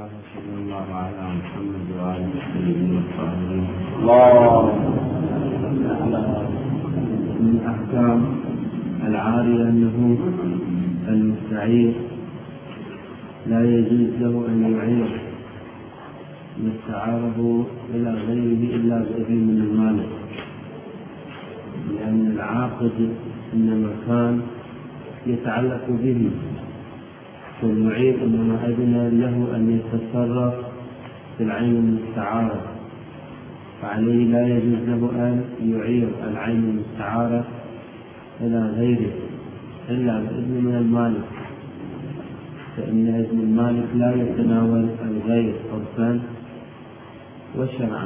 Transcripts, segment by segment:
الله صلى الله على محمد وآله وصحبه من أحكام العارية أنه المستعير لا يجوز له أن يعير مستعاره إلى غيره إلا بإذن من المالك، لأن العاقد إنما كان يتعلق به، والمعير إنما أذن له أن يتصرف في العين المستعارة، فعليه لا يجوز له أن يعير العين المستعارة إلى غيره إلا بإذن من المالك، فإن إذن المالك لا يتناول الغير عرفا وشرعا.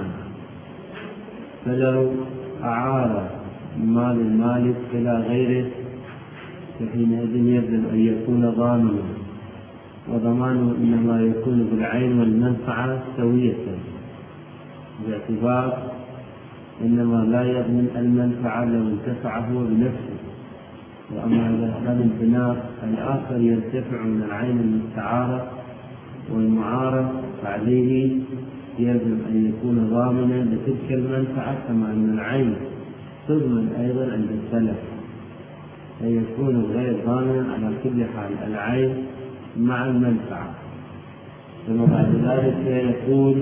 فلو أعار مال المالك إلى غيره فحينئذ يجب أن يكون ضامنا، وضمانه إنما يكون بالعين والمنفعة سوية، باعتبار إنما لا يضمن المنفعة لو انتفع هو بنفسه، وأما إذا كان البناء الآخر يرتفع من العين المستعارة والمعارة فعليه يجب أن يكون ضامنا لتلك المنفعة، كما أن العين تضمن أيضا عند السلف، فيكون غير ضامنا على كل حال العين مع المنفعة. ثم بعد ذلك يقول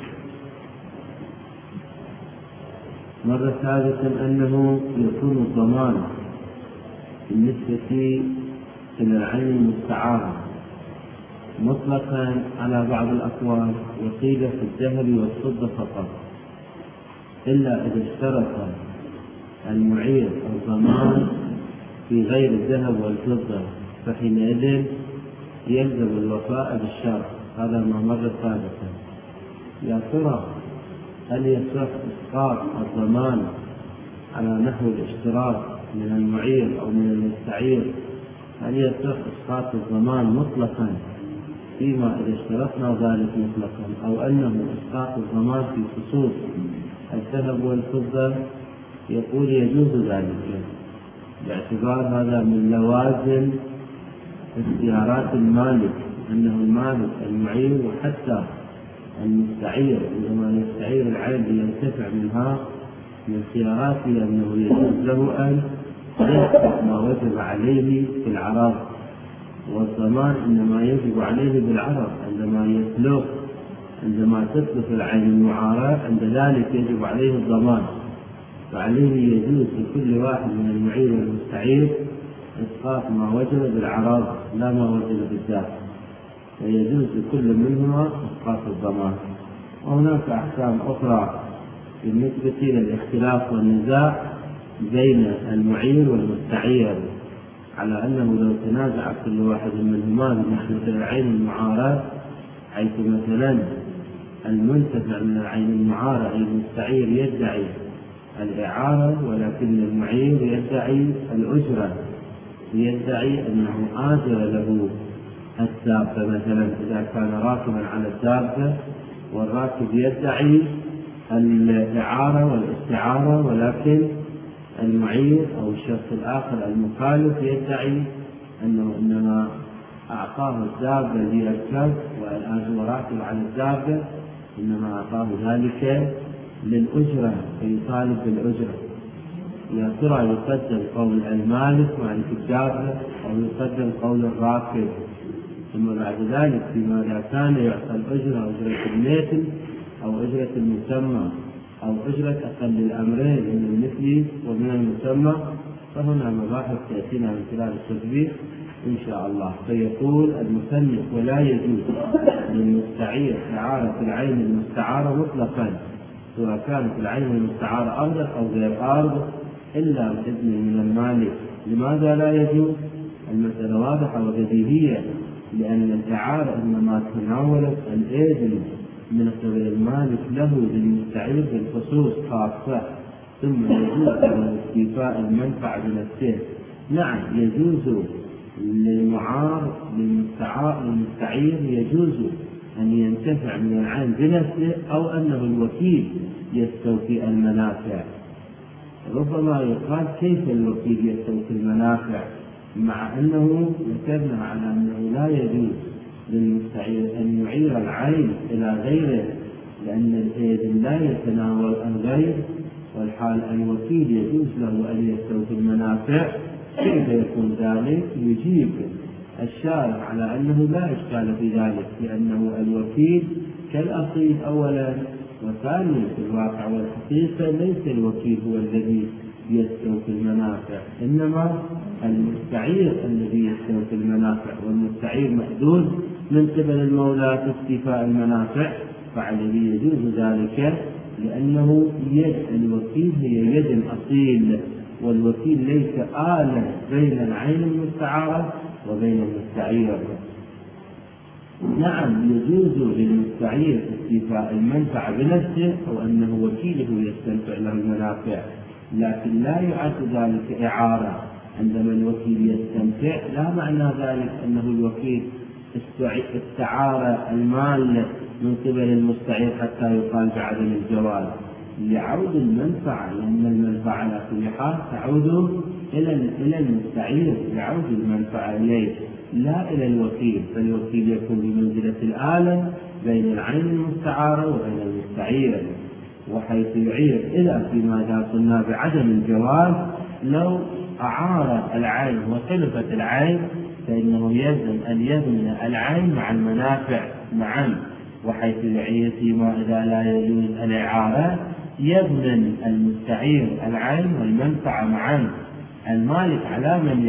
مرة ثالثا أنه يكون الضمان بالنسبة إلى العين المستعارة مطلقا على بعض الأقوال، وقيل في الذهب والفضة فقط، إلا إذا اشترط المعير الضمان في غير الذهب والفضة، فحينئذ يلزم الوفاء بالشرط. هذا ما مر ثالثا. يا ترى هل يصح إسقاط الضمان على نحو الاشتراط من المعير أو من المستعير؟ هل يصح إسقاط الضمان مطلقا فيما إذا اشترطنا ذلك مطلقا، أو أنه إسقاط الضمان في خصوص الذهب والفضة؟ يقول يجوز ذلك، باعتبار هذا من لوازم اختيارات المالك، أنه المالك المعير وحتى المستعير عندما يستعير العين لينتفع منها من خياراته أنه يجوز له أن يسقط ما وجب عليه في العرض، والضمان إنما يجب عليه بالعرض عندما تتلف العين المعارة، عند ذلك يجب عليه الضمان، فعليه يجوز لكل واحد من المعير والمستعير إسقاط ما وجب بالعرض لا ما وجب بالذات، فيجوز لكل منهما إسقاط الضمان. وهناك أحكام أخرى بالنسبة للاختلاف والنزاع بين المعير والمستعير، على أنه لو تنازع كل واحد منهما بنسبة العين المعارة، حيث مثلا المنتفع من العين المعارة أي المستعير يدعي الإعارة، ولكن المعير يدعي الأجرة، يدعي أنه آجر له الدابة، مثلا إذا كان راكبا على الدابة والراكب يدعي الإعارة والاستعارة، ولكن المعير أو الشخص الآخر المخالف يدعي أنه إنما أعطاه الدابة ليركب والآن هو راكب على الدابة، إنما أعطاه ذلك للأجرة فيطالب بالأجرة. يا ترى يقدم قول المالك مالك الدابة أو يقدم قول الراكب؟ ثم بعد ذلك فيما إذا كان يعطى الأجرة أجرة المثل أو أجرة المسمى أو أجرة أقل الأمرين من المثل ومن المسمى، فهنا مباحث تأتينا من خلال التطبيق إن شاء الله. فيقول المصنف ولا يجوز للمستعير إعارة العين المستعارة مطلقا، سواء كانت العين المستعارة أرض أو غير أرض، إلا بإذن من المالك. لماذا لا يجوز؟ المسألة واضحة وبديهية، لأن الإعارة إنما تناولت الإذن من قبل المالك له للمستعير بالخصوص خاصة، ثم يجوز له استيفاء المنفعة بنفسه. نعم يجوز للمستعير يجوز أن ينتفع من العين بنفسه، أو أنه الوكيل يستوفي المنافع. ربما يقال كيف الوكيل يستوفي المنافع، مع أنه ذكرنا على أنه لا يجوز للمستعير أن يعير العين إلى غيره، لأن الإذن لا يتناول الغير، والحال الوكيل يجوز له أن يستوفي المنافع. كيف يكون ذلك؟ يجيب الشارع على أنه لا إشكال في ذلك، لأنه الوكيل كالأصيل أولا، وثانيا في الواقع والحقيقة ليس الوكيل هو الذي يستوفي المنافع، إنما المستعير الذي يستوفي المنافع، والمستعير محدود من قبل المولى في استيفاء المنافع، فعليه يجوز ذلك، لأنه يد الوكيل هي يد الأصيل، والوكيل ليس آلة بين العين المستعارة وبين المستعير. نعم يجوز للمستعير استيفاء المنفعة بنفسه، أو أنه وكيله يستنفع له المنافع، لكن لا يعد ذلك إعارة. عندما الوكيل يستنفع لا معنى ذلك أنه الوكيل استعار المال من قبل المستعير حتى يقال بعدم الجواز لعود المنفعة، لأن المنفعة على كل حال تعود إلى المستعير لعود المنفعة إليه لا إلى الوكيل، فالوكيل يكون بمنزلة الآلة بين العين المستعارة وبين المستعير. وحيث يعير إلى فيما إذا قلنا بعدم الجواز، لو أعار العين وتلفت العين فإنه يلزم أن يضمن العين مع المنافع معا. وحيث يعير فيما إذا لا يجوز الإعارة يضمن المستعير العين والمنفعة معا. المالك على من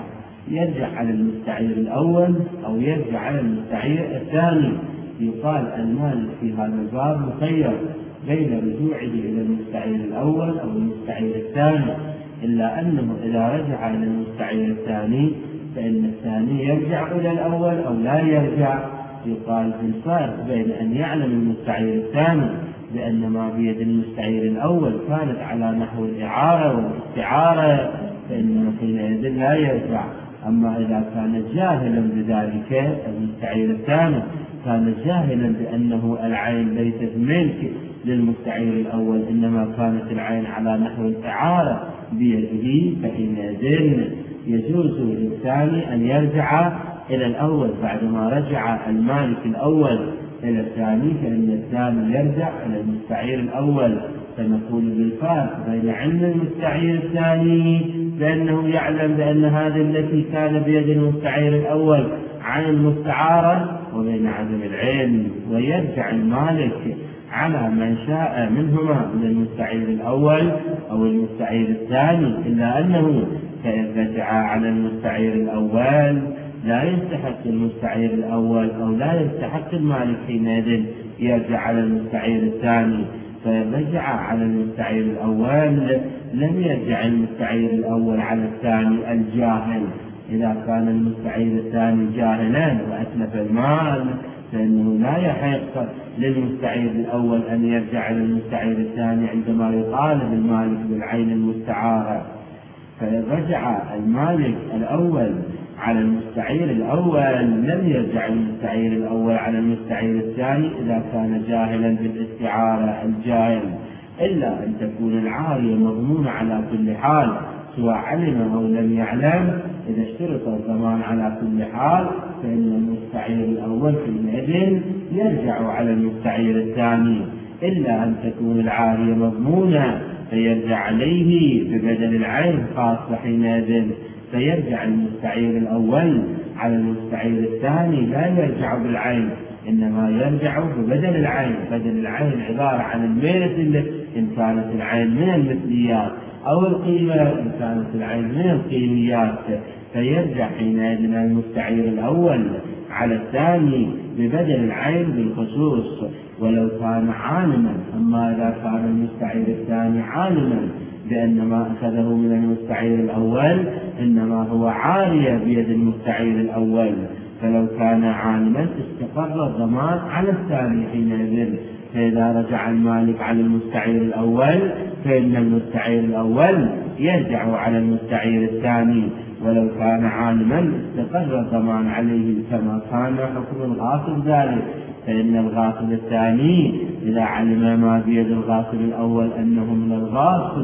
يرجع على المستعير الأول أو يرجع على المستعير الثاني. يقال المالك في هذا الباب مخير بين رجوعه إلى المستعير الأول أو المستعير الثاني، إلا أنه إذا رجع إلى المستعير الثاني فإن الثاني يرجع إلى الأول أو لا يرجع. يقال في الفرق بين أن يعلم المستعير الثاني بأن ما بيد المستعير الأول كانت على نحو الإعارة والاستعارة فإنه حينئذ لا يرجع. أما إذا كان جاهلا بذلك المستعير الثاني كان جاهلا بأنه العين ليست ملك للمستعير الأول إنما كانت العين على نحو الإعارة بيده، فحينئذ يجوز للثاني أن يرجع إلى الأول بعدما رجع المالك الأول إلى الثاني، فإن الثاني يرجع إلى المستعير الأول. فنقول بالفارق بين علم المستعير الثاني بأنه يعلم بأن هذه التي كان بيد المستعير الأول عين مستعارة وبين عدم العلم، ويرجع المالك على من شاء منهما من المستعير الأول أو المستعير الثاني، إلا أنه فإن رجع على المستعير الأول لا يستحق المستعير الأول أو لا يستحق المالك حينئذ يرجع على المستعير الثاني. فإن رجع على المستعير الأول لم يرجع المستعير الأول على الثاني الجاهل. إذا كان المستعير الثاني جاهلا وأتلف المال فإنه لا يحق للمستعير الأول أن يرجع على المستعير الثاني عندما يطالب المالك بالعين المستعارة. فإن رجع المالك الأول على المستعير الأول لم يرجع المستعير الأول على المستعير الثاني إذا كان جاهلا بالاستعارة الجاهل، إلا أن تكون العارية مضمونة على كل حال سواء علم أو لم يعلم. إذا اشترط الضمان على كل حال فإن المستعير الأول حينئذ يرجع على المستعير الثاني، إلا أن تكون العارية مضمونة فيرجع عليه ببدل العين خاصة حينئذ، فيرجع المستعير الأول على المستعير الثاني لا يرجع بالعين إنما يرجع ببدل العين. بدل العين عبارة عن المثل إن كانت العين من المثليات أو القيمة إن كانت العين من القيميات، فيرجع حينئذ المستعير الأول على الثاني ببدل العين بالخصوص ولو كان عالما. أما إذا كان المستعير الثاني عالما بأن ما أخذه من المستعير الأول إنما هو عارية بيد المستعير الأول، فلو كان عالما استقر الضمان على الثاني حينئذ. فإذا رجع المالك على المستعير الأول فإن المستعير الأول يرجع على المستعير الثاني، ولو كان عالما استقر الضمان عليه كما كان حكم الغاصب ذلك. فإن الغاصب الثاني إذا علم ما بيد الغاصب الأول أنه من الغاصب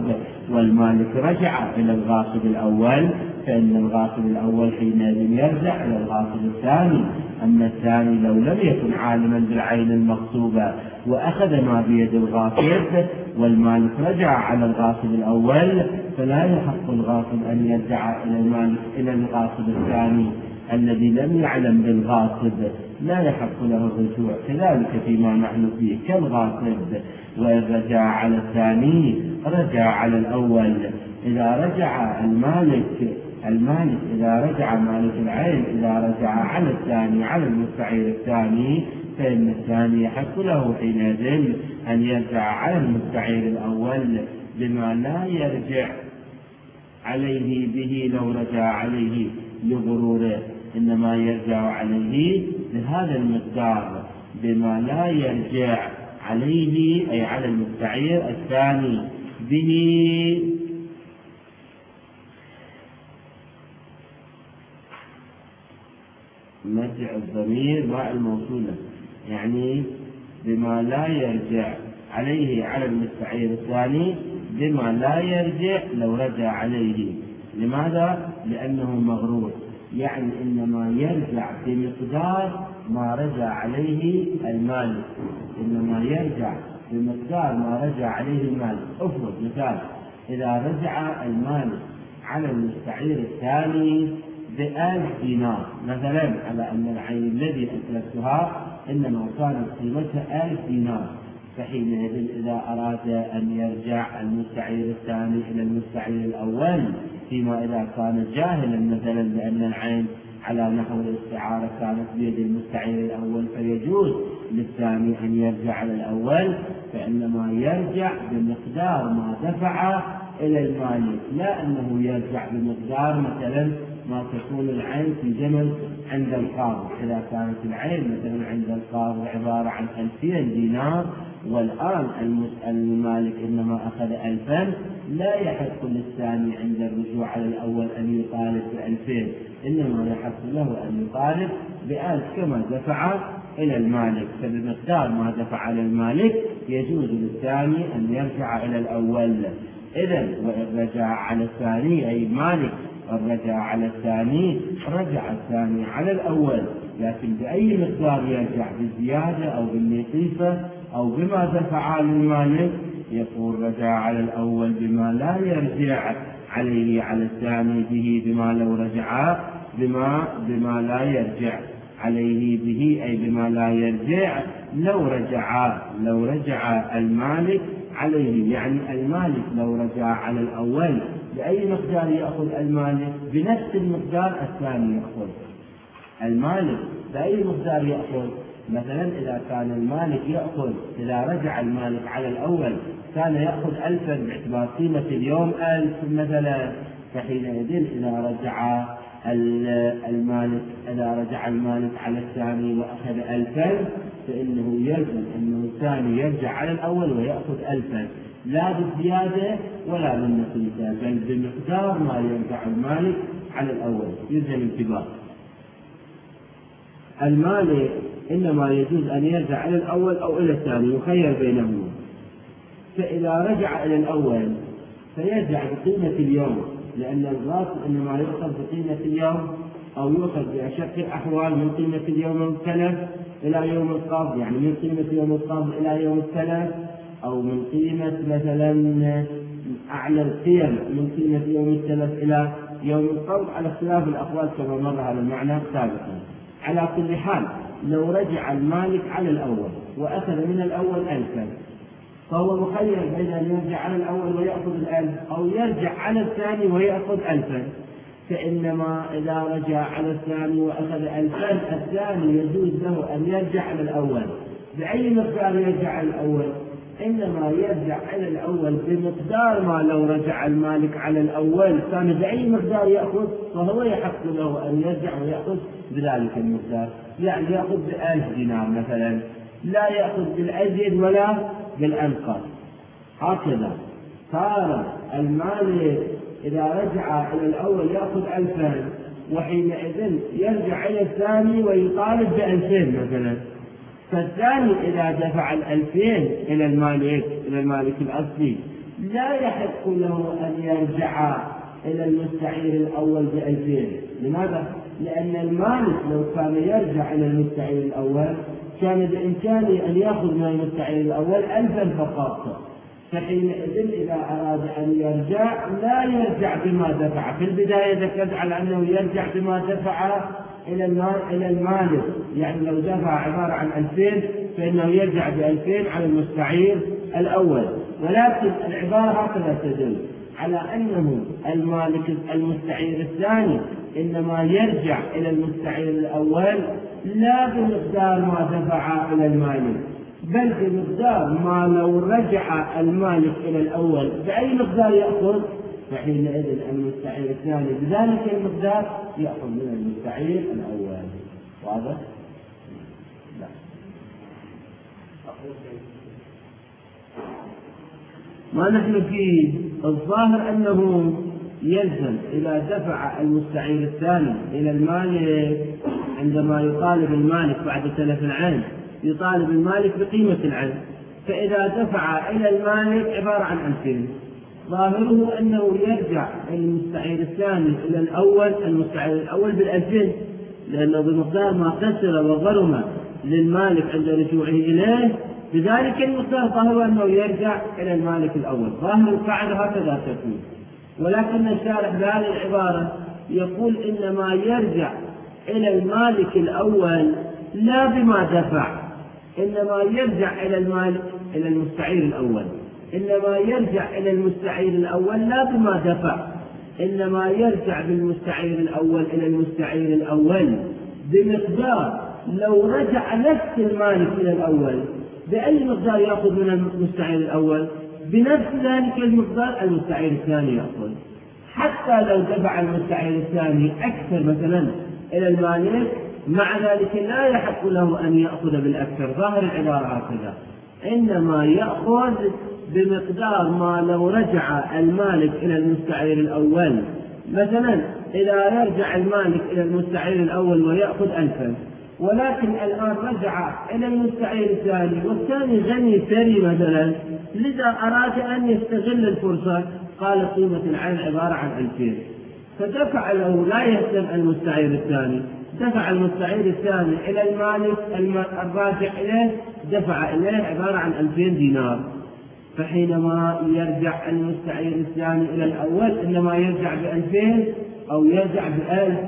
والمالك رجع إلى الغاصب الأول، فإن الغاصب الأول حينئذ يرجع إلى الغاصب الثاني. أما الثاني لو لم يكن عالما بالعين المغصوبة وأخذ ما بيد الغاصب والمالك رجع على الغاصب الأول، فلا يحق الغاصب أن يرجع إلى الغاصب الثاني الذي لم يعلم بالغاصب، لا يحق له الرجوع. كذلك فيما نحن فيه كالغاصب، وإن رجع على الثاني رجع على الأول. إذا رجع المالك إذا رجع مالك العين إذا رجع على الثاني على المستعير الثاني، فإن الثاني يحق له حينئذ أن يرجع على المستعير الأول بما لا يرجع عليه به لو رجع عليه لغروره، إنما يرجع عليه بهذا المقدار بما لا يرجع عليه أي على المستعير الثاني به. مرجع الضمير مع الموصولة، يعني بما لا يرجع عليه على المستعير الثاني بما لا يرجع لو رجع عليه. لماذا؟ لأنه مغرور، يعني إنما يرجع بمقدار ما رجع عليه المالك، إنما يرجع بمقدار ما رجع عليه المالك. افرض مثال، إذا رجع المالك على المستعير الثاني ب1000 دينار مثلا، على أن العين الذي أسلفتها إنما كانت قيمتها 1000 دينار، فحينئذ إذا أراد أن يرجع المستعير الثاني إلى المستعير الأول، فيما إذا كان جاهلا مثلا بأن العين على نحو الاستعارة كانت بيد المستعير الأول فيجوز للثاني أن يرجع على الأول، فإنما يرجع بمقدار ما دفع إلى المالك، لا أنه يرجع بمقدار مثلا ما تكون العين في زمن عند القاضي. إذا كانت العين مثلا عند القاضي عبارة عن 2000 دينار والآن المالك إنما أخذ 2000، لا يحق للثاني عند الرجوع على الأول أن يطالب ب2000، إنما يحق له أن يطالب ب1000 كما دفع إلى المالك. فبمقدار ما دفع على المالك يجوز للثاني أن يرجع إلى الأول. إذن وإن رجع على الثاني أي المالك رجع على الثاني رجع الثاني على الأول، لكن بأي مقدار يرجع، بالزيادة أو بالنقيصة أو بما دفع للمالك، يقول رجع على الأول بما لا يرجع عليه على الثاني به بما لو رجع بما لا يرجع عليه به أي بما لا يرجع لو رجع المالك عليه. يعني المالك لو رجع على الأول بأي مقدار يأخذ المالك؟ بنفس المقدار الثاني يأخذ المالك. بأي مقدار يأخذ؟ مثلا إذا كان المالك يأخذ، إذا رجع المالك على الأول كان يأخذ 1000 باعتبار قيمة اليوم 1000 مثلا، فحينئذ إذا رجع المالك على الثاني وأخذ 1000 فإنه يلزم أنه الثاني يرجع على الأول ويأخذ 1000، لا بالزيادة ولا بالنقيصة، بل بمقدار ما يرجع المالك على الأول. يلزم انتباه. المالك إنما يجوز أن يرجع على الأول أو إلى الثاني، يخير بينهما. فإذا رجع إلى الأول فيرجع بقيمة اليوم، لأن الغاصب إنما يؤخذ بقيمة اليوم أو يؤخذ بأشق الأحوال من قيمة اليوم الثلاث إلى يوم القبض، يعني من قيمة يوم القبض إلى يوم الثلاث، أو من قيمة مثلا أعلى القيم من قيمة يوم الثلاث إلى يوم القبض، على اختلاف الأقوال كما مر هذا المعنى سابقا. على كل حال لو رجع المالك على الأول وأخذ من الأول 1000 فهو مخير بين أن يرجع على الأول ويأخذ 1000 أو يرجع على الثاني ويأخذ 1000. فإنما إذا رجع على الثاني وأخذ 1000 الثاني يجوز له أن يرجع على الأول. بأي مقدار يرجع على الأول؟ إنما يرجع على الأول بمقدار ما لو رجع المالك على الأول كان بأي مقدار يأخذ، فهو يحق له أن يرجع ويأخذ بذلك المقدار، يعني يأخذ ب1000 دينار مثلا، لا يأخذ بالأزيد ولا بالأنقص. هكذا صار المالك إذا رجع إلى الأول يأخذ 2000 وحينئذ يرجع إلى الثاني ويطالب ب2000 مثلا، فالثاني إذا دفع 2000 إلى المالك الأصلي لا يحق له أن يرجع إلى المستعير الأول ب2000. لماذا؟ لأن المالك لو كان يرجع إلى المستعير الأول كان بإمكانه أن يأخذ من المستعير الأول 1000 فقط، فحينئذ إذا أراد أن يرجع لا يرجع بما دفع. في البداية ذكرت على أنه يرجع بما دفع إلى المالك، يعني لو دفع عبارة عن 2000 فإنه يرجع ب2000 على المستعير الأول، ولكن العبارة هكذا تدل على أنه المالك المستعير الثاني إنما يرجع إلى المستعير الأول لا بمقدار ما دفع إلى المالك، بل بمقدار ما لو رجع المالك إلى الأول بأي مقدار يأخذ، فحينئذ المستعير الثاني بذلك المقدار يأخذ من المستعير الأول. واضح؟ لا. ما نحن فيه الظاهر أنه يلزم إذا دفع المستعير الثاني إلى المالك عندما يطالب المالك بعد تلف العين يطالب المالك بقيمة العين، فإذا دفع إلى المالك عبارة عن 2000 ظاهره أنه يرجع المستعير الثاني إلى الأول المستعير الأول بال2000، لأنه بمقدار ما خسر وغرم للمالك عند رجوعه إليه بذلك المقدار ظاهره أنه يرجع إلى المالك الأول. ظاهر القاعدة هكذا تكون، ولكن الشارح بهذه العبارة يقول إنما يرجع إلى المالك الأول لا بما دفع، إنما يرجع إلى المالك إلى المستعير الأول، إنما يرجع إلى المستعير الأول لا بما دفع، إنما يرجع بالمستعير الأول إلى المستعير الأول بمقدار لو رجع نفس المالك إلى الأول بأي مقدار يأخذ من المستعير الأول بنفس ذلك المقدار المستعير الثاني يأخذ، حتى لو دفع المستعير الثاني أكثر مثلا إلى المالك مع ذلك لا يحق له أن يأخذ بالأكثر. ظاهر العبارة هكذا، إنما يأخذ بمقدار ما لو رجع المالك إلى المستعير الأول. مثلا إذا يرجع المالك إلى المستعير الأول ويأخذ 1000، ولكن الآن رجع إلى المستعير الثاني والثاني غني ثري مثلا، لذا أراد أن يستغل الفرصة قال قيمة العين عبارة عن 2000، فدفع له لا يهتم المستعير الثاني، دفع المستعير الثاني إلى المالك الراجع إليه دفع إليه عبارة عن 2000 دينار، فحينما يرجع المستعير الثاني إلى الأول إنما يرجع ب2000 أو يرجع ب1000.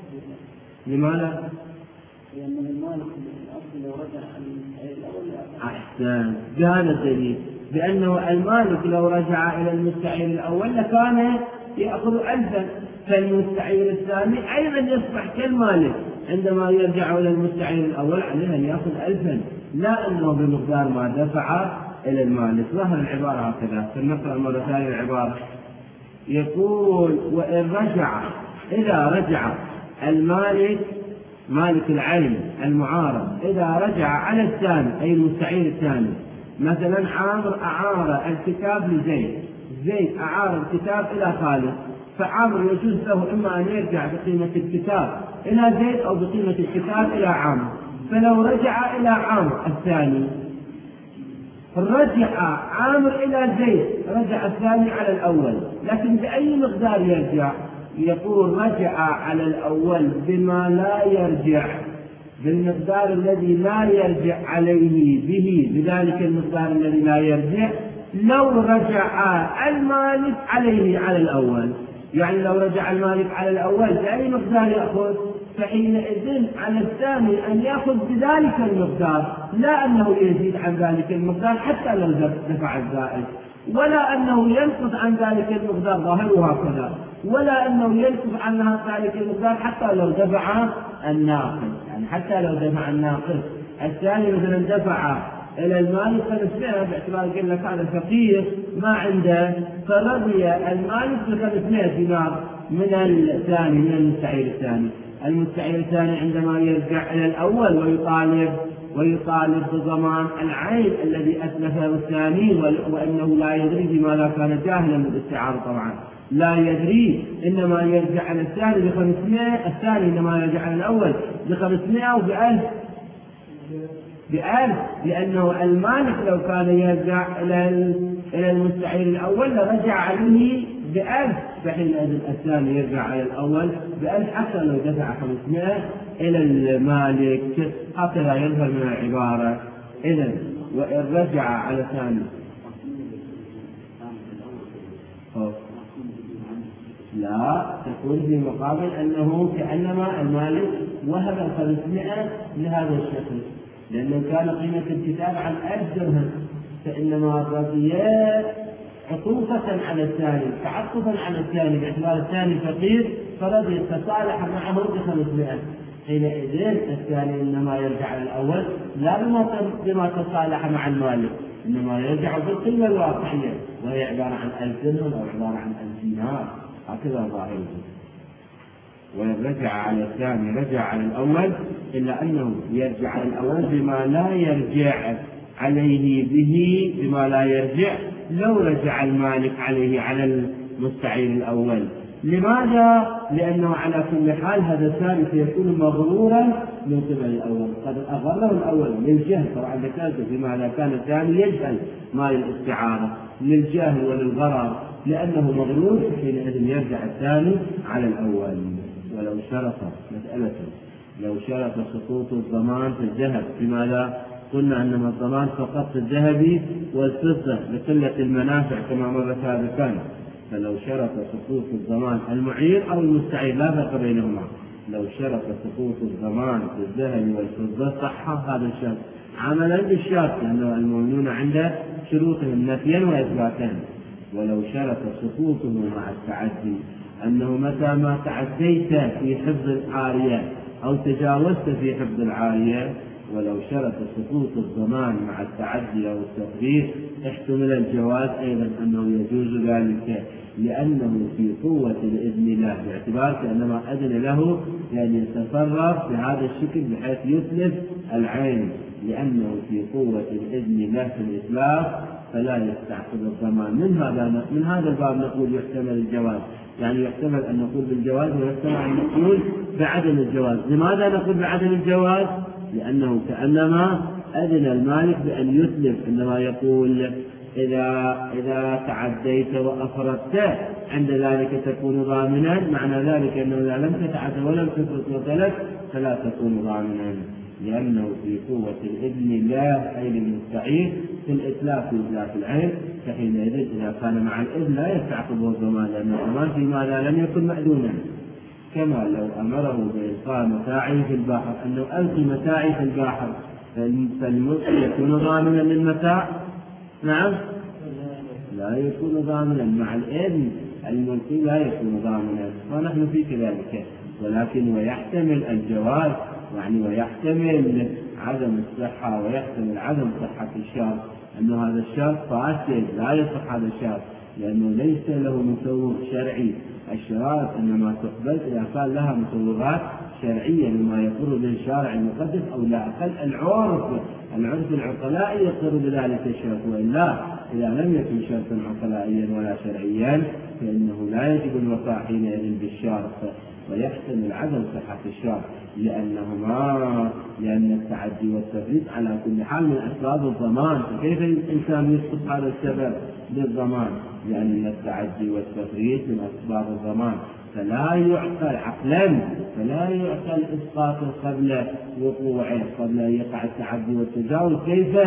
لماذا؟ لأن المالك الأصل لو رجع المستعير الأول أحسن، بهذا الدليل بأنه المالك لو رجع إلى المستعير الأول لكان يأخذ 1000، فالمستعير الثاني أيضا يصبح كالمالك عندما يرجع إلى المستعير الأول عليه أن يأخذ 1000، لا أنه بمقدار ما دفع إلى المالك. ظهر العبارة هكذا. فلنقرأ مرة ثانية العبارة. يقول وإن رجع، إذا رجع المالك مالك العين المعارض إذا رجع على الثاني أي المستعير الثاني، مثلا عامر أعار الكتاب لزيد، زيد أعار الكتاب إلى خالد، فعامر يجوز له إما أن يرجع بقيمة الكتاب إلى زيد أو بقيمة الكتاب إلى عامر. فلو رجع إلى عامر الثاني رجع عامر إلى زيد رجع الثاني على الأول، لكن بأي مقدار يرجع؟ يقول رجع على الأول بما لا يرجع، بالمقدار الذي لا يرجع عليه به، بذلك المقدار الذي لا يرجع لو رجع المالك عليه على الأول. يعني لو رجع المالك على الأول بأي مقدار يأخذ؟ فحينئذ على الثاني أن يأخذ بذلك المقدار، لا أنه يزيد عن ذلك المقدار حتى لو دفع الزائد، ولا أنه ينقص عن ذلك المقدار ظاهره هكذا، ولا أنه ينقص عن ذلك المقدار حتى لو دفع الناقص. يعني حتى لو دفع الناقص الثاني مثلا دفع إلى المالك 500 باعتبار قال لك هذا فقير ما عنده، فرضي المالك ب500 دينار من الثاني من المستعير الثاني. المستعير الثاني عندما يرجع إلى الأول ويطالب بضمان العين الذي أتلفه الثاني، وأنه لا يدري بما كان جاهلا بالاستعارة طبعا لا يدري، إنما يرجع على الثاني ب500، الثاني إنما يرجع على الأول ب500 أو ب1000، لأنه المالك لو كان يرجع إلى إلى المستعير الأول لرجع عليه ب1000، فحينئذ الثاني يرجع على الأول ب1000 حتى لو دفع 500 إلى المالك. هكذا يظهر من العبارة. إذن وإن رجع على ثاني لا تكون في مقابل أنه كأنما المالك وهب 500 لهذا الشخص، لأنه كان قيمة الكتاب عن 1000 درهم، فإنما رضي عطوفة على الثاني، تعطفا على الثاني باعتبار الثاني فقير، فرضي تصالح معه ب500. حينئذ الثاني إنما يرجع على الأول لا بما تصالح مع المالك، إنما يرجع بالقيمة الواقعية، وهي عبارة عن 1000 درهم أو عبارة عن 1000 دينار، هكذا ظاهره. ويرجع على الثاني رجع على الأول، إلا أنه يرجع على الأول بما لا يرجع عليه به، بما لا يرجع لو رجع المالك عليه على المستعير الأول. لماذا؟ لأنه على كل حال هذا الثاني سيكون مغرورا من قبل الأول، قد أغره الأول للجهل، طبعا ذكرت فيما لا كان الثاني يجهل مال الاستعارة للجهل وللغرر، لأنه مغرور حينئذ يرجع الثاني على الأول. ولو شرط مسألة لو شرط سقوط الضمان في الذهب، لماذا؟ قلنا أنما الضمان فقط في الذهب والفضة لقلة المنافع كما مر سابقا، فلو شرط سقوط الضمان المعير أو المستعير لا فرق بينهما، لو شرط سقوط الضمان في الذهب والفضة صح هذا الشرط عملا بالشرط، لأنه المؤمنون عند شروطهم نفيا وإثباتا. ولو شرط سقوطه مع التعدي، أنه متى ما تعديت في حفظ العارية أو تجاوزت في حفظ العارية، ولو شرط سقوط الضمان مع التعدي أو التفريط احتمل الجواز أيضا أنه يجوز ذلك، لأنه في قوة الإذن له، باعتبار كأنما أذن له بأن يتصرف بهذا الشكل بحيث يتلف العين، لأنه في قوة الإذن له في الإتلاف فلا يستعقل الضمان. من هذا الباب نقول يحتمل الجواز، يعني يحتمل أن نقول بالجواز ويحتمل أن نقول بعدم الجواز. لماذا نقول بعدم الجواز؟ لأنه كأنما أذن المالك بأن يتلف، عندما يقول إذا تعديت وأفردت عند ذلك تكون ضامنا، معنى ذلك أنه إذا لم تتعدى ولم تفرط وتلف فلا تكون ضامنا، لأنه في قوة الإذن لا أي للمستعير في الإتلاف في إتلاف العين، فحينئذ إذا كان مع الإذن لا يستعقبه الضمان، لأن الضمان فيما لا لم يكن مأذونا. كما لو أمره بإلقاء متاعه في البحر، أنه ألقي متاعي في البحر، فالملقي يكون ضامنا للمتاع؟ نعم لا يكون ضامنا مع الإذن، الملقي لا يكون ضامنا، ونحن في كذلك. ولكن ويحتمل الجواز، يعني ويحتمل عدم الصحة ويحتمل عدم صحة الشرط، أنه هذا الشرط فاسد لا يصح هذا الشرط، لأنه ليس له مسوغ شرعي. الشرائط إنما تقبل إذا كان لها مسوغات شرعية مما يقر به الشارع المقدس، أو لا أقل العرف العقلاء يقر بذلك الشرط، وإلا إذا لم يكن شرطا عقلائيا ولا شرعيا فإنه لا يجب الوفاء حينئذ بالشرط، ويحتمل عدم صحة الشرط، لأن التعدي والتفريط على كل حال من أسباب الضمان، فكيف الإنسان يسقط هذا السبب للضمان؟ لأن التعدي والتفريط من أسباب الضمان، فلا يعقل عقلا، فلا يعقل إسقاطه قبل وقوعه، قبل أن يقع التعدي والتجاوز.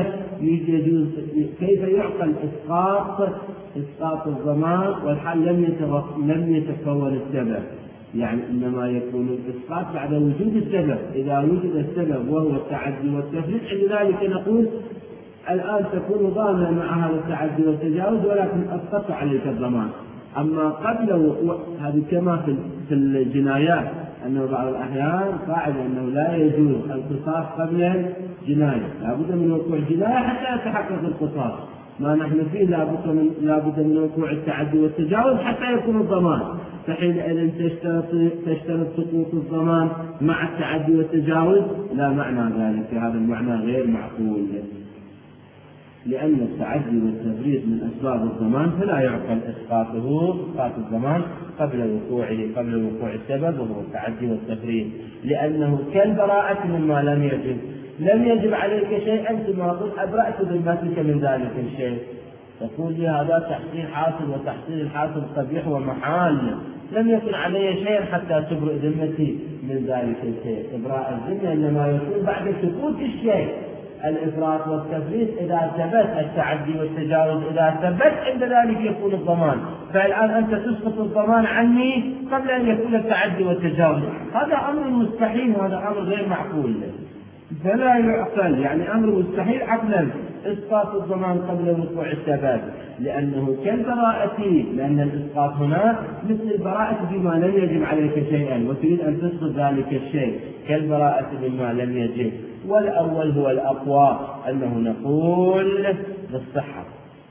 كيف يعقل إسقاط الضمان والحال لم يتكون السبب؟ يعني إنما يكون الإسقاط بعد وجود السبب. إذا وجد السبب وهو التعدي والتفريط عند ذلك نقول الآن تكون ضامنا مع هذا التعدي والتجاوز، ولكن أسقط عليك الضمان. أما قبل وقوع، هذه كما في الجنايات، أنه بعض الأحيان قاعدة أنه لا يجوز القصاص قبل الجناية، لا بد من وقوع الجناية حتى يتحقق القصاص. ما نحن فيه لا بد من وقوع التعدي والتجاوز حتى يكون الضمان، فحينئذ تشترط سقوط الضمان مع التعدي والتجاوز؟ لا معنى ذلك، هذا المعنى غير معقول، لأن التعدي والتفريط من أسباب الضمان، فلا يعقل إسقاط الضمان قبل وقوع السبب وهو التعدي والتفريط، لأنه كالبراءة مما لم يجب عليك شيئا ثم أقول أبرأت ذمتك من ذلك الشيء، يقول لي هذا تحصيل حاصل، وتحصيل الحاصل قبيح ومحال، لم يكن علي شيئا حتى تبرئ ذمتي من ذلك الشيء. إبراء الذمة إنما يكون بعد سقوط الشيء. الإفراط والتفريط إذا ثبت، التعدي والتجاوز إذا ثبت، عند ذلك يكون الضمان. فالآن أنت تسقط الضمان عني قبل أن يكون التعدي والتجاوز، هذا أمر مستحيل وهذا أمر غير معقول، فلا يعقل، يعني أمر مستحيل عقلا إسقاط الضمان قبل وقوع الثبات، لأنه كالبراءة، لأن الإسقاط هنا مثل البراءة بما لم يجب عليك شيئا وتريد أن تسقط ذلك الشيء، كالبراءة بما لم يجب. والأول هو الأقوى، أنه نقول بالصحة.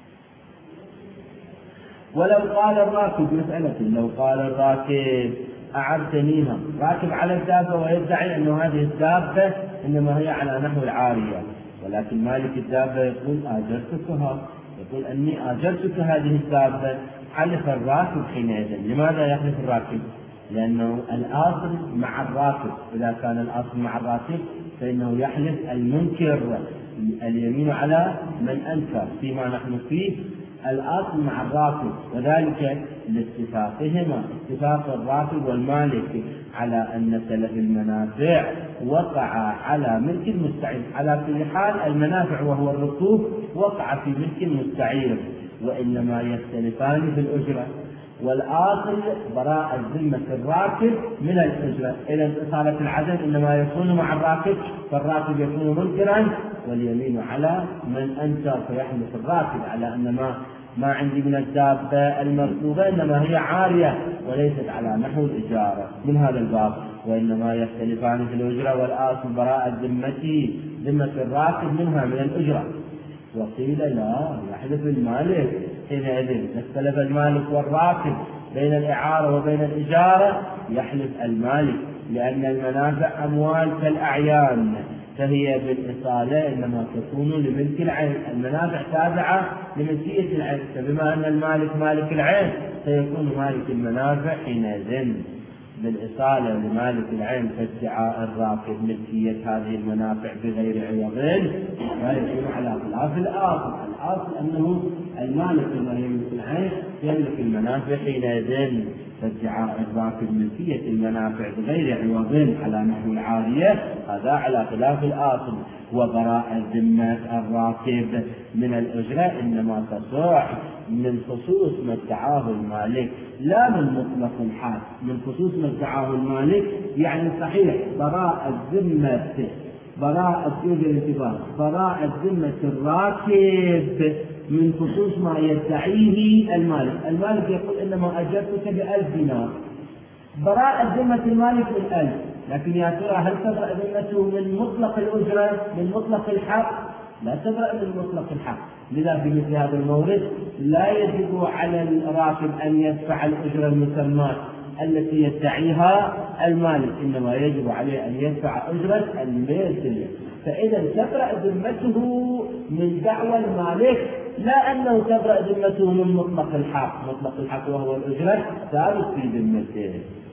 ولو قال الراكب، مسألة لو قال الراكب أعرتنيها، راكب على الدابة ويدعي أن هذه الدابة إنما هي على نحو العارية، ولكن مالك الدابة يقول آجرتكها، يقول أني آجرتك هذه الدابة. حلف الراكب حينئذ. لماذا يحلف الراكب؟ لأنه الأصل مع الراكب، إذا كان الأصل مع الراكب فإنه يحلف المنكر، اليمين على من أنكر فيما نحن فيه، الأصل مع الراكب، وذلك لاتفاقهما، اتفاق الراكب والمالك على أن تلف المنافع وقع على ملك المستعير. على كل حال المنافع وهو الركوب وقع في ملك المستعير، وإنما يختلفان في الأجرة. والآصل براءة ذمة الراكب من الأجرة. إذا إصالة العدد إنما يكون مع الراكب، فالراكب يكون منكرا واليمين على من أنكر، فيحلف الراكب على أن ما عندي من الدابة المركوبة إنما هي عارية وليست على نحو الإجارة من هذا الباب، وإنما يختلفان في الأجرة. والآصل براءة ذمة الراكب منها من الأجرة. وقيل لا، يحلف المالك حينئذ. اختلف المالك والراكب بين الإعارة وبين الإجارة، يحلف المالك، لأن المنافع أموال كالأعيان، فهي بالإصالة إنما تكون لملك العين، المنافع تابعة لملكية العين، فبما أن المالك مالك العين سيكون مالك المنافع حينئذ بالإصالة لمالك العين. فادعاء الراكب ملكية هذه المنافع بغير عوض لا يكون على خلاف الآصل. الآصل أنه المالك كما يملك العين يملك المنافع حينئذ، فادعاء الراكب ملكية المنافع بغير عوض على نحو العارية هذا على خلاف الآصل. وبراءة ذمة الراكب من الأجرة إنما تصح من خصوص ما ادعاه المالك لا من مطلق الحال. من خصوص ما ادعاه المالك يعني صحيح براءة ذمة الراكب من خصوص ما يدعيه المالك. المالك يقول إنما أجرتك ب1000 دينار، براءة ذمة المالك من 1000، لكن يا ترى هل تبرأ ذمته من مطلق الأجرة من مطلق الحق؟ لا تبرأ من مطلق الحق. لذا في مثل هذا المورد لا يجب على الراكب أن يدفع الأجرة المسمى التي يدعيها المالك، إنما يجب عليه أن يدفع أجرة الملك. فإذا تبرأ ذمته من دعوى المالك، لا أنه تبرأ ذمته من مطلق الحق. مطلق الحق وهو الأجرة ثابت في ذمته،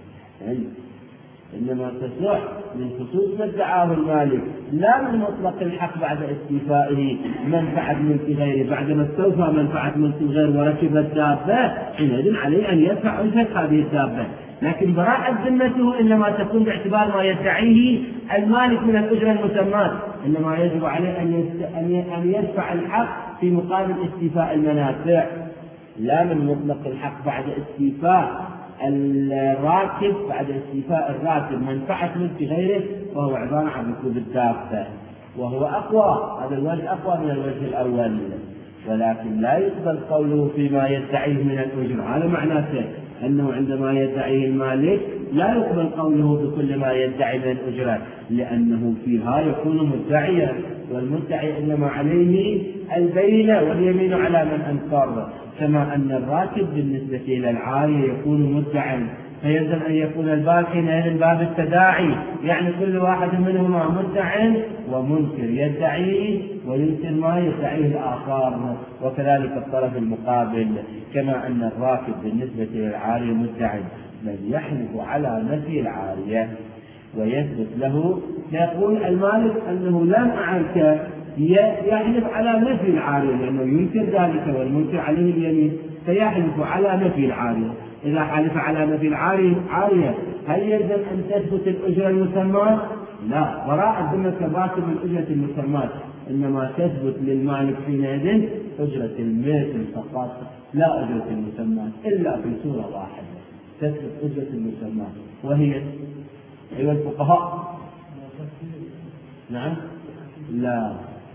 إنما تصح من خصوص ما ادعاه المالك لا من مطلق الحق بعد استيفائه منفعة ملك غيره. بعدما استوفى منفعة ملك الغير وركب الدابة حينئذ عليه أن يدفع أجرة هذه الدابة، لكن براءة ذمته إنما تكون باعتبار ما يدعيه المالك من الأجرة المسماة، إنما يجب عليه أن يدفع الحق في مقابل استيفاء المنافع، لا من مطلق الحق بعد استيفاء الراكب، بعد استيفاء الراكب منفعة ملك غيره، وهو عبارة عن ركوب الدابة، وهو أقوى. هذا الوجه أقوى من الوجه الأول، ولكن لا يقبل قوله فيما يدعيه من الأجرة. هذا معناته أنه عندما يدعيه المالك لا يقبل قوله بكل ما يدعي من الأجرة، لأنه فيها يكون مدعيا، والمدعي إنما عليه البينة واليمين على من أنكر، كما أن الراكب بالنسبة إلى العارية يكون مدعا، فيلزم أن يكون الباب حينئذ باب التداعي، يعني كل واحد منهما مدع ومنكر، يدعي وينكر ما يدعيه الآخر، وكذلك الطرف المقابل، كما أن الراكب بالنسبة إلى العارية مدع، بل يحلف على نفي العارية ويثبت له، فيقول المالك أنه لم أعنك يحلف على نفي العارية لأنه ينكر ذلك والمنكر عليه اليمين، فيحلف على نفي العارية. إذا حلف على نفي العارية هل يلزم أن تثبت الأجرة المسمى؟ لا، براء الذمة كباطل من أجرة المسمى، إنما تثبت للمالك حينئذ أجرة المثل فقط لا أجرة المسمى، إلا في صورة واحدة تثبت أجرة المسمى وهي أيها الفقهاء. نعم لا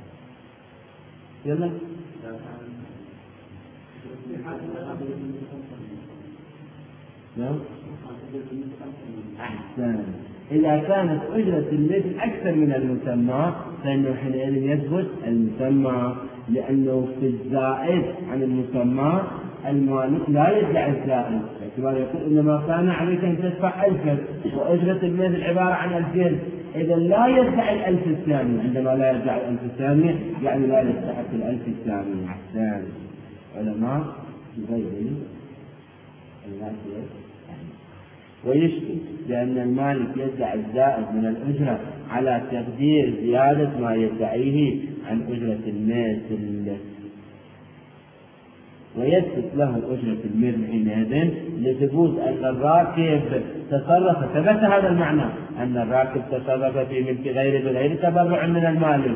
يلا نعم أحسن. إذا كانت أجرة المثل أكثر من المسمى فإنه حينئذ يثبت المسمى، لأنه في الزائد عن المسمى المالك لا يدعي الزائد، باعتبار يقول إنما كان عليك أن تدفع 1000 وأجرة المثل عبارة عن 2000، إذا لا يدعي 1000 الثانية. عندما لا يدعي 1000 الثانية يعني لا يستحق 1000 الثانية. أحسن. علماء يبين ويشكي لأن المالك يدعي الزائد من الأجرة على تقدير زيادة ما يدعيه عن أجرة المثل، ويثبت له أجرة المثل حينئذ لثبوت أن الراكب تصرف. ثبت هذا المعنى أن الراكب تصرف في ملك غيره بغير تبرع من المالك،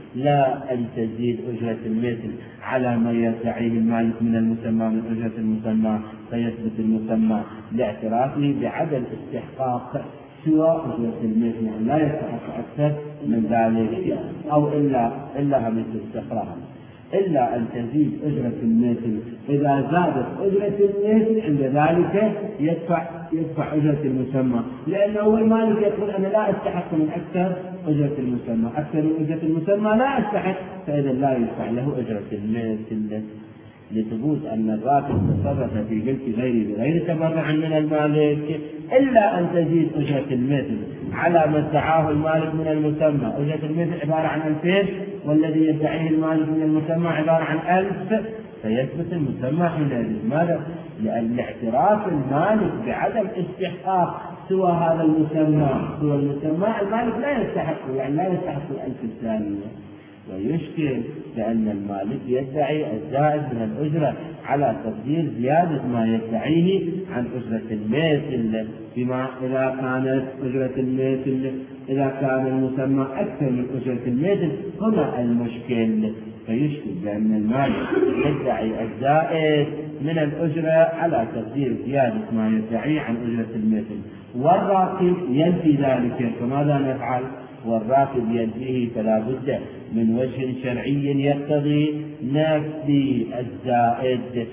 لا أن تزيد أجرة المثل على ما يدعيه المالك من المسمى من أجرة المسمى، فيثبت المسمى لاعترافه بعدم استحقاق سوى أجرة المثل، يعني لا يستحق أكثر من ذلك أو إلا مثل استقرار، إلا أن تزيد أجرة المثل. إذا زادت أجرة المثل عند ذلك يدفع أجرة المسمى، لأنه المالك يقول أنا لا أستحق من أكثر أجرة المسمى، أكثر من أجرة المسمى لا أستحق، فإذا لا يدفع له أجرة المثل لثبوت أن الراكب تصرف في ملك غيره بغير تبرع من المالك، إلا أن تزيد أجرة المثل على ما ادعاه المالك من المسمى. أجرة المثل عبارة عن 2000 والذي يدعيه المالك من المسمى عبارة عن 1000، فيثبت المسمى حينئذ. لماذا؟ لأن اعتراف المالك بعدم استحقاق سوى هذا المسمى، سوى المسمى المالك لا يستحق، يعني لا يستحق 1000 الثانية. ويشكل لأن المالك يدعي الزائد من الأجرة على تقدير زيادة ما يدعيه عن أجرة المثل، بما إذا كانت أجرة المثل إذا كان المسمى أكثر من أجرة المثل هنا المشكل. فيشكل لأن المالك يدعي الزائد من الأجرة على تقدير زيادة ما يدعيه عن أجرة المثل، والراكب ينفي ذلك، فماذا نفعل؟ والراكب ينفيه، فلا بد من وجه شرعي يقتضي نفي الزائد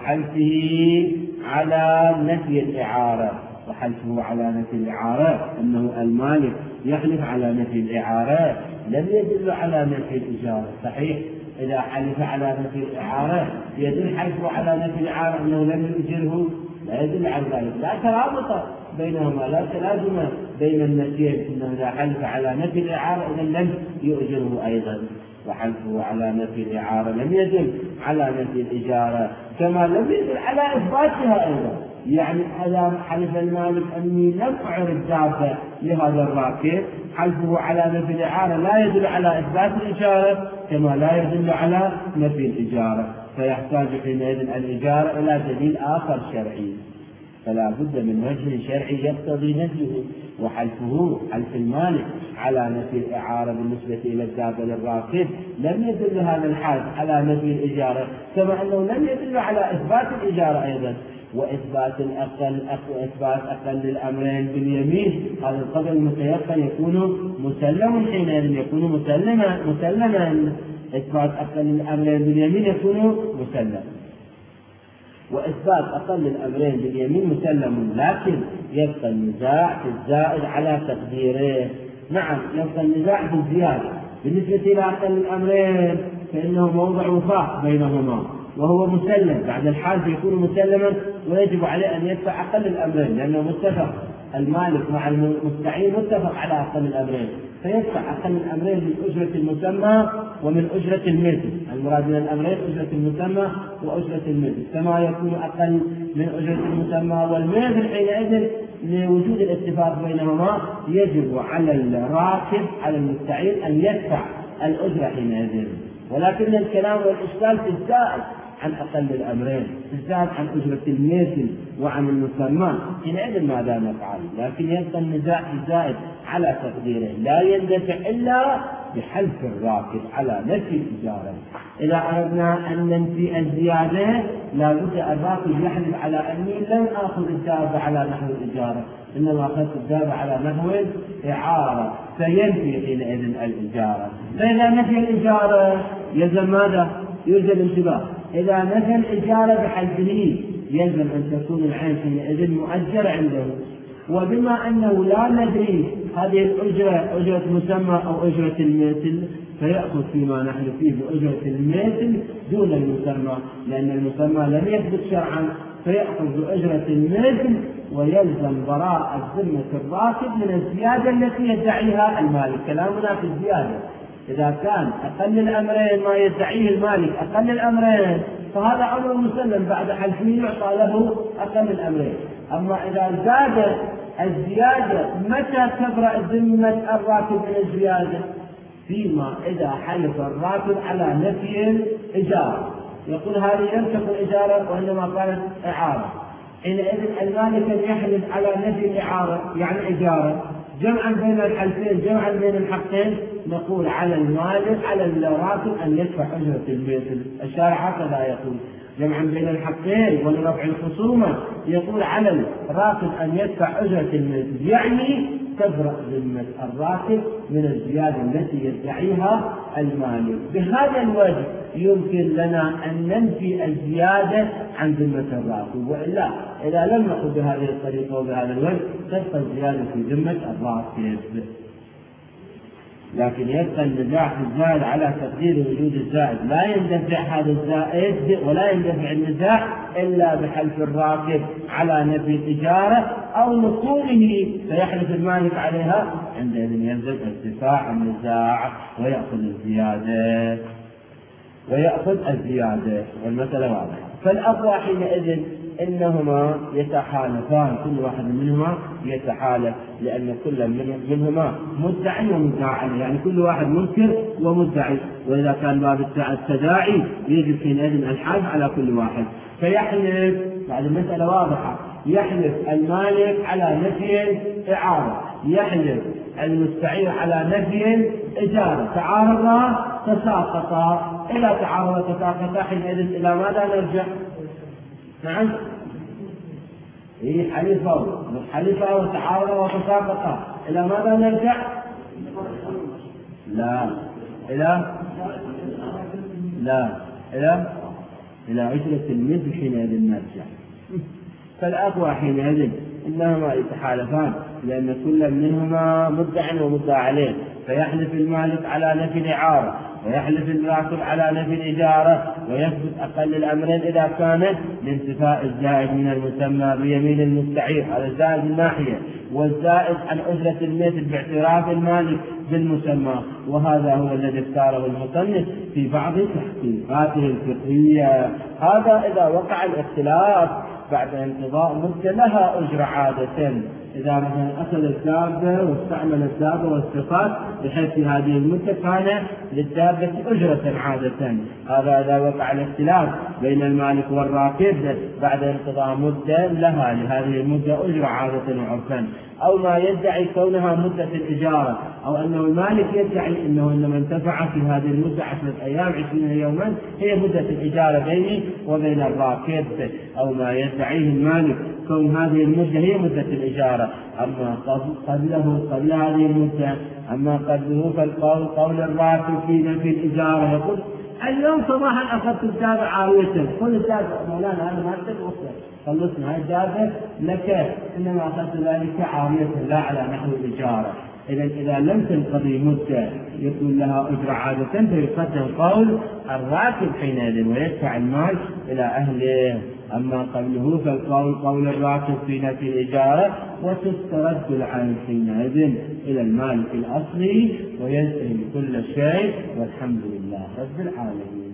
وحلفه على نفي الإعارة. وحلفه على نفي الإعارة أنه المالك يحلف على نفي الإعارة لم يدل على نفي الإجارة. صحيح إذا حلف على نفي الإعارة يدل حلفه على نفي الإعارة أنه لم يؤجره، لا يدل على ذلك، لا ترابط بينهما، لا تلازم بين النفيين، إنه إذا حلف على نفي الإعارة إذا لم يؤجره أيضا. وحلفه على نفي الإعارة لم يدل على نفي الإجارة، كما لم يدل على إثباتها أيضا. يعني إذا حلف المالك أني لم أعر الدابة لهذا الراكب، حلفه على نفي الإعارة لا يدل على إثبات الإجارة كما لا يدل على نفي الإجارة، فيحتاج حينئذ الإجارة إلى دليل آخر شرعي، فلا بد من وجه شرعي يقتضي نفيه. وحلفه حلف المالك على نفي الإعارة بالنسبة إلى الدابة للراكب لم يدل هذا الحال على نفي الإجارة، كما أنه لم يدل على إثبات الإجارة أيضا. وإثبات أقل الأمرين باليمين، هذا القدر المتيقن يكون مسلما، حينئذ يكون مسلما. إثبات أقل الأمرين باليمين يكون مسلما، وإثبات أقل الأمرين باليمين مسلم، لكن يبقى النزاع في الزائد على تقديره. نعم يبقى النزاع في الزيادة بالنسبة إلى أقل الأمرين فإنه موضع وفاق بينهما وهو مسلم، بعد الحال يكون مسلما ويجب عليه أن يدفع أقل الأمرين، لأنه متفق المالك مع المستعين متفق على أقل الأمرين، فيدفع أقل الأمرين من أجرة المسمى ومن أجرة المثل. المراد من الأمرين أجرة المسمى وأجرة المثل، كما يكون أقل من أجرة المسمى والمثل حينئذ لوجود الاتفاق بينهما يجب على الراكب على المستعين أن يدفع الأجرة حينئذ. ولكن الكلام والإشكال في الزائد عن أقل الأمرين، الزائد عن أجرة المثل وعن المسمى، حينئذ ماذا نفعل؟ لكن يبقى النزاع في الزائد على تقديره لا يندفع إلا بحلف الراكب على نفي الإجارة. إذا أردنا أن ننفي الزيادة لا بد الراكب يحلف على أني لن آخذ الدابة على نحو الإجارة، إنما أخذت الدابة على نحو إعارة، فينفي حينئذ الإجارة. فإذا نفي الإجارة يلزم ماذا؟ يوجد انتباه. إذا نفى الإجارة بحلفه يلزم أن تكون العين حينئذ مؤجرة عنده، وبما أنه لا ندري هذه الأجرة أجرة مسمى أو أجرة المثل فيأخذ فيما نحن فيه بأجرة المثل دون المسمى، لأن المسمى لم يثبت شرعا، فيأخذ بأجرة المثل ويلزم براءة ذمة الراكب من الزيادة التي يدعيها المالك. كلامنا في الزيادة إذا كان أقل الأمرين ما يدعيه المالك أقل الأمرين فهذا أمر مسلم، بعد حلفه يعطى له أقل الأمرين. أما إذا زاد الزيادة متى تبرأ ذمة الراكب من الزيادة؟ فيما إذا حلف الراكب على نفي الإجارة، يقول هذه لم تكن إجارة وإنما كانت إعارة، حينئذ المالك يحلف على نفي الإعارة يعني إجارة. جمعا بين الحلفين، جمعا بين الحقين، نقول على المالك على الراكب أن يدفع أجرة المثل. الشارع هكذا يقول جمعا بين الحقين ولرفع الخصومة، يقول على الراكب أن يدفع أجرة المثل، يعني تبرأ ذمة الراكب من الزيادة التي يدعيها المالك. بهذا الوجه يمكن لنا أن ننفي الزيادة عن ذمة الراكب، وإلا إذا لم نقل بهذه الطريقة وبهذا الوجه تبقى الزيادة في ذمة الراكب. لكن يبقى النزاع في الزائد على تقدير وجود الزائد، لا يندفع هذا الزائد ولا يندفع النزاع إلا بحلف الراكب على نفي الإجارة أو نقوله فيحلف المالك عليها، عندئذ ينزل ارتفاع النزاع ويأخذ الزيادة والمسألة واضحة. فالأقوى حينئذ إنهما يتحالفان، كل واحد منهما يتحالف، لأن كل منهما مدعي ومدعى عليه، يعني كل واحد منكر ومدعي، وإذا كان باب التداعي يجب حينئذ الحلف على كل واحد. فيحلف بعد المسألة واضحة، يحلف المالك على نفي الإعارة، يحلف المستعير على نفي الإجارة، تعارضا تساقطا. إذا تعارضا تساقطا حينئذ إلى ماذا نرجع؟ نعم، حلفا وتعارضا وتساقطا، إلى ماذا نرجع؟ إلى عشرة المثل حينئذ نرجع. فالأقوى حينئذ إنهما يتحالفان، لأن كل منهما مدع ومدعى عليه، فيحلف المالك على نفي الإعارة ويحلف الراكب على نفي الإجارة، ويثبت أقل الأمرين إذا كان لانتفاء الزائد من المسمى بيمين المستعير على الزائد الناحية، والزائد عن أجرة المثل باعتراف المالك بالمسمى. وهذا هو الذي اختاره المصنف في بعض تحقيقاته الفقهية. هذا إذا وقع الاختلاف بعد انقضاء مدة لها أجرة عادة، إذا مثلا أخذ الدابة واستعمل الدابة والصفات بحيث في هذه المدة كان للدابة أجرة عادة. هذا إذا وقع الاختلاف بين المالك والراكب بعد انقضاء مدة لها لهذه المدة أجرة عادة وعرفا، أو ما يدعي كونها مدة الإجارة، أو أنه المالك يدعي أنه إنما انتفع في هذه المدة 10 أيام 20 يوما هي مدة الإجارة بيني وبين الراكب، أو ما يدعيه المالك كون هذه المدة هي مدة الإجارة. أما قبل هذه المدة، أما قبله فالقول قول الراكب في نفي الإجارة، يقول اليوم صباحا أخذت الدابة عارية، قل الدابة مولانا أنا ما أتبع خلصنا هاي الدابة لك، إنما أخذت ذلك عارية لا على نحو الإجارة. إذا لم تنقضي مدة يكون لها أجرة عادة، فيقدم قول الراكب حينئذ ويدفع المال إلى أهله. أما قبله فالقول قول الراكب في نفي الإجارة، وتسترد العين حينئذ إلى المالك الأصلي وينتهي كل شيء، والحمد لله رب العالمين.